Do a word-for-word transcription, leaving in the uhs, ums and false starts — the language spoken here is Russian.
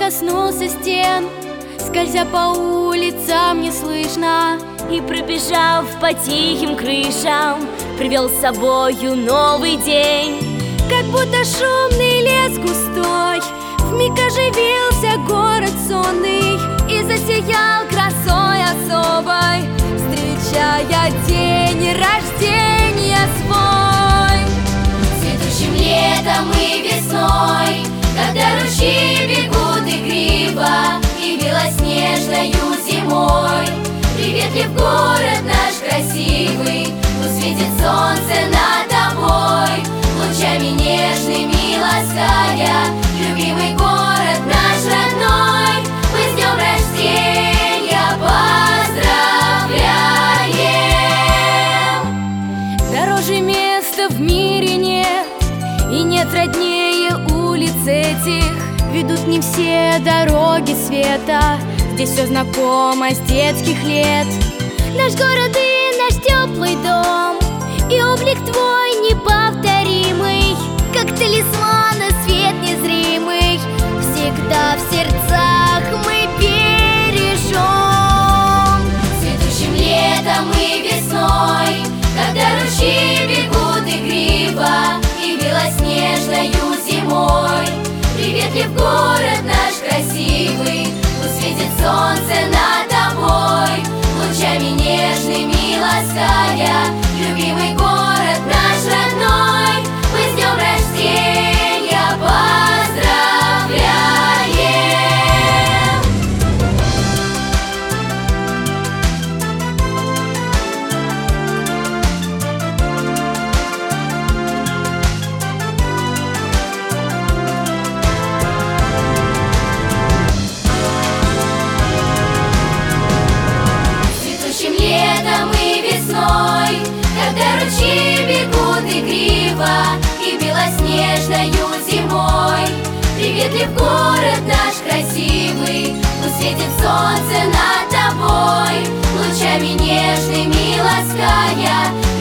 коснулся стен, скользя по улицам неслышно, и, пробежав по тихим крышам, привел с собою новый день. Как будто шумный лес густой вмиг оживился город сонный и засиял красой особой, встречая день рождения свой. Цветущим летом и весной, когда ручьи бегут игриво, и белоснежною зимой, приветлив город наш красивый, тут светит солнце над тобой, лучами нежными лаская, любимый город наш родной, мы с днем рождения поздравляем. Дороже места в мире нет, и нет роднее улиц этих. Ведут не все дороги света, здесь все знакомо с детских лет. Наш город и наш теплый дом, и облик твой неповторимый, как талисман и свет незримый, всегда в сердцах мы бережем. Цветущим летом и весной, когда ручьи бегут игриво, и белоснежною зимой, приветлив город наш красивый, тут светит солнце над тобой, лучами нежными лаская, любимый город наш родной, мы с днем рождения поздравляем. Цветущим летом и весной, когда ручьи бегут игриво, и белоснежною зимой, приветлив город наш красивый, тут светит солнце над тобой, лучами нежными лаская,